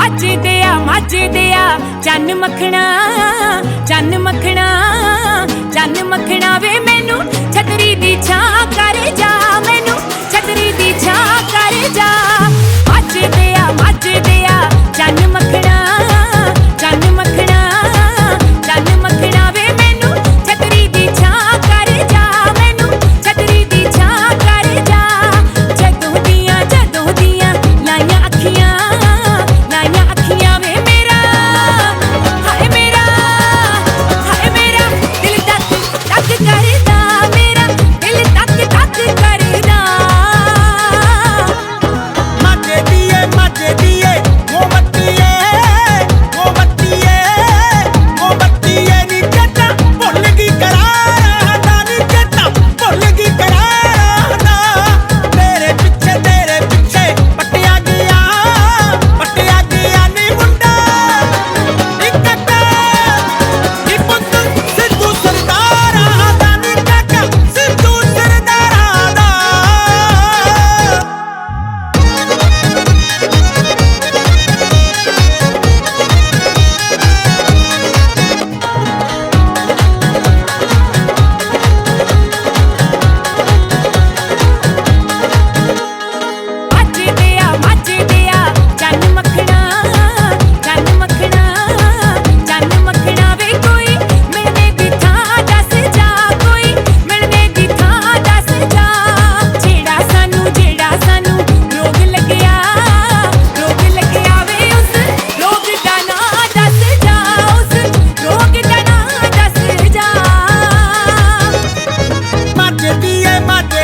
ਮੱਝਦੇ ਆ ਚੰਨ ਮੱਖਣਾ ਚੰਨ ਮੱਖਣਾ ਚੰਨ ਮੱਖਣਾ ਵੇ ਮੈਨੂੰ ਛਤਰੀ ਦੀ ਛਾਂ ਕਰ ਜਾ ਮੈਨੂੰ ਛਤਰੀ ਦੀ ਛਾਂ ਕਰ ਜਾ ਮੱਝਦੇ ਆ ਚੰਨ ਮੱਖਣਾ ਚੰਨ ਮੱਖਣਾ ਚੰਨ ਮੱਖਣਾ ਵੇ ਮੈਨੂੰ ਛਤਰੀ ਦੀ ਛਾਂ ਕਰ ਜਾ ਮੈਨੂੰ ਛਤਰੀ ਦੀ ਛਾਂ ਕਰ ਜਾ ਜਦੋਂ ਦੀਆਂ ਲਾਈਆਂ ਅੱਖੀਆਂ ਵੇ ਮੇਰਾ ਦਿਲ ਤੱਕ ਕਰਦਾ ਮੇਰਾ ਦਿਲ ਤੱਕ ਕਰਦਾ ਮੱਝਦੀਏ ਮੋਮਬੱਤੀਏ ਨੀ ਚੇਤਾ ਭੁੱਲ ਗਈ ਕਰਾਰਾਂ ਦਾ ਨੀ ਚੇਤਾ ਭੁੱਲ ਗਈ ਕਰਾਰਾਂ ਦਾ ਤੇਰੇ ਪਿੱਛੇ ਪੱਟਿਆ ਗਿਆ ਨੀ ਮੁੰਡਾ ਨੀ ਕਾਕਾ ਨੀ ਪੁੱਤ ਸਿੱਧੂ ਸਰਦਾਰਾਂ ਦਾ ਨੀ ਕਾਕਾ ਸਿੱਧੂ ਸਰਦਾਰਾਂ ਦਾ ਮੱਝਦੇ ਆ ਚੰਨ ਮੱਖਣਾ ਚੰਨ ਮੱਖਣਾ ਚੰਨ ਮੱਖਣਾ ਵੇ ਕੋਈ ਮਿਲਣੇ ਦੀ ਥਾਂ ਦੱਸ ਜਾ ਕੋਈ ਮਿਲਣੇ ਦੀ ਥਾਂ ਦੱਸ ਜਾ ਜਿਹੜਾ ਸਾਨੂੰ ਰੋਗ ਲੱਗਿਆ ਵੇ ਉਸ ਰੋਗ ਦਾ ਨਾਂ ਦੱਸ ਜਾ ਉਸ ਰੋਗ ਦਾ ਨਾਂ ਦੱਸ ਜਾ ਮੱਝਦੀਏ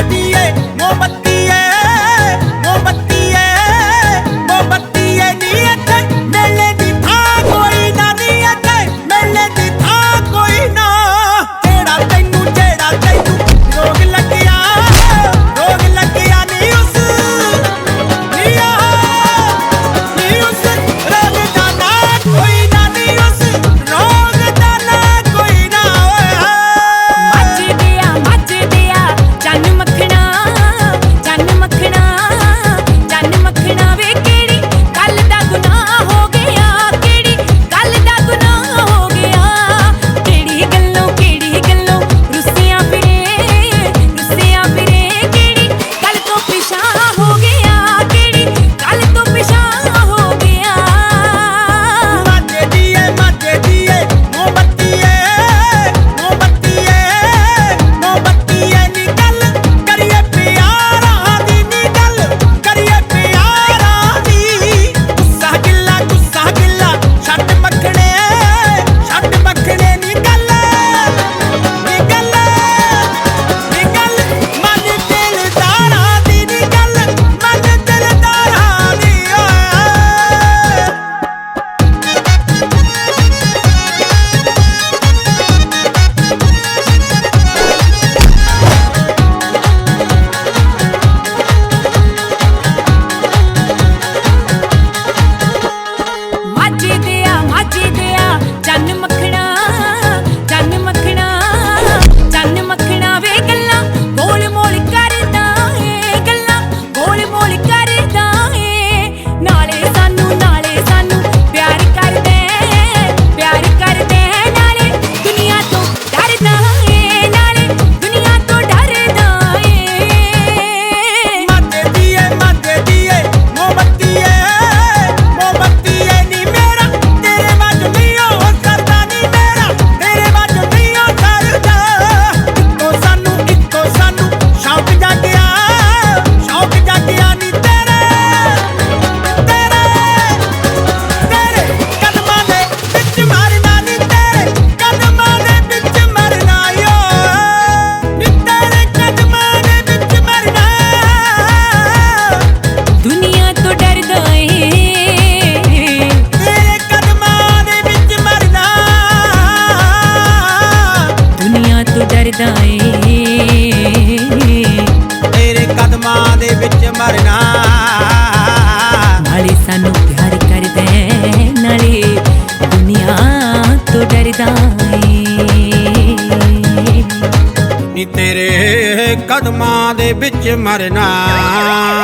ਮੋਮਬੱਤੀਏ ਨੀ ਇੱਥੇ ਮੇਲੇ ਦੀ ਥਾਂ ਕੋਈ ਨਾ ਨੀ ਇੱਥੇ ਮੇਲੇ ਦੀ ਥਾਂ ਕੋਈ ਨਾ ਜਿਹੜਾ ਤੈਨੂੰ ਰੋਗ ਲੱਗਿਆ ਨੀ ਉਸ ਰੋਗ ਦਾ ਨਾਂ ਕੋਈ ਨਾ ਨੀ ਉਸ ਰੋਗ ਦਾ ਨਾਂ ਕੋਈ ਨਾ ਮੱਝਦੇ ਆ ਚੰਨ ਮੱਖਣਾ ਚੰਨ ਮੱਖਣਾ ਚੰਨ ਮੱਖਣਾ ਵੇ ਕਿਹੜੀ ਗੱਲ ਦਾ ਗੁਨਾਹ ਹੋ ਗਿਆ ਕਿਹੜੀ ਗੱਲ ਦਾ ਗੁਨਾਹ ਹੋ ਗਿਆ ਕਿਹੜੀ ਗੱਲੋਂ ਰੁੱਸਿਆਂ ਫਿਰੇ ਕਿਹੜੀ ਗੱਲ ਤੋਂ ਪਿਛਾਂ ਹੋ ਗਿਆ ਕਿਹੜੀ ਗੱਲ ਤੋਂ ਪਿਛਾਂ ਹੋ ਗਿਆ ਮੱਝਦੀਏ ਮੋਮਬੱਤੀਏ ਨੀ ਗੱਲ ਕਰੀਏ ਪਿਆਰਾਂ ਦੀ ਨੀ ਗੱਲ ਕਰੀਏ ਪਿਆਰਾਂ ਦੀ ਗੁੱਸਾ ਗਿੱਲਾ ਛੱਡ ਮੱਖਣੇ ਨੀ ਗੱਲ ਮਨ ਦਿਲਦਾਰਾਂ ਦੀ ਨੀ ਗੱਲ ਮਨ ਦਿਲਦਾਰਾਂ ਦੀ ਓਏ ਮੱਝਦੇ ਆ ਚੰਨ ਮੱਖਣਾ ਚੰਨ ਮੱਖਣਾ ਚੰਨ ਮੱਖਣਾ ਵੇ ਗੱਲਾਂ ਗੋਲ ਮੋਲ ਕਰਦਾ ਏ ਗੱਲਾਂ ਗੋਲ ਮੋਲ ਕਰਦਾ ਏ ਨਾਲੇ ਸਾਨੂੰ ਪਿਆਰ ਕਰਦੇ ਨਾਲੇ ਦੁਨੀਆ ਤੋਂ ਡਰਦਾ ਏ ਨਾਲੇ ਦੁਨੀਆ ਤੋਂ ਡਰਦਾ ਏ ਮੱਝਦੀਏ ਮੋਮਬੱਤੀਏ ਨੀ ਮੇਰਾ ਤੇਰੇ ਵੱਜ ਮੀਓ ਕਰਦਾ ਨੀ ਮੇਰਾ ਤੇਰੇ ਵੱਜ ਮੀਓ ਕਰਦਾ ਇੱਕੋ ਸਾਨੂੰ ਸ਼ੌਕ ਜਾਗਿਆ ਨੀ ਤੇਰੇ ਕਦਮਾਂ ਦੇ ਵਿੱਚ ਮਰਨਾ ਨੀ ਤੇਰੇ ਕਦਮਾਂ ਦੇ ਵਿੱਚ ਮਰਨਾ ਓ ਨੀ ਤੇਰੇ ਕਦਮਾਂ ਦੇ ਵਿੱਚ ਮਰਨਾ ਦੁਨੀਆ ਤੋਂ ਡਰਦਾ ਏ ਤੇਰੇ ਕਦਮਾਂ ਦੇ ਵਿੱਚ ਮਰਨਾ ਦੁਨੀਆ ਤੋਂ ਡਰਦਾ ਏ ਤੇਰੇ ਕਦਮਾਂ ਦੇ ਵਿੱਚ ਮਰਨਾ ਨਾਲੇ ਸਾਨੂੰ ਪਿਆਰ ਕਰਦੇ ਨਾਲੇ ਦੁਨੀਆ ਤੋਂ ਡਰਦਾ ਏ ਨੀ ਤੇਰੇ ਕਦਮਾਂ ਦੇ ਵਿੱਚ ਮਰਨਾ।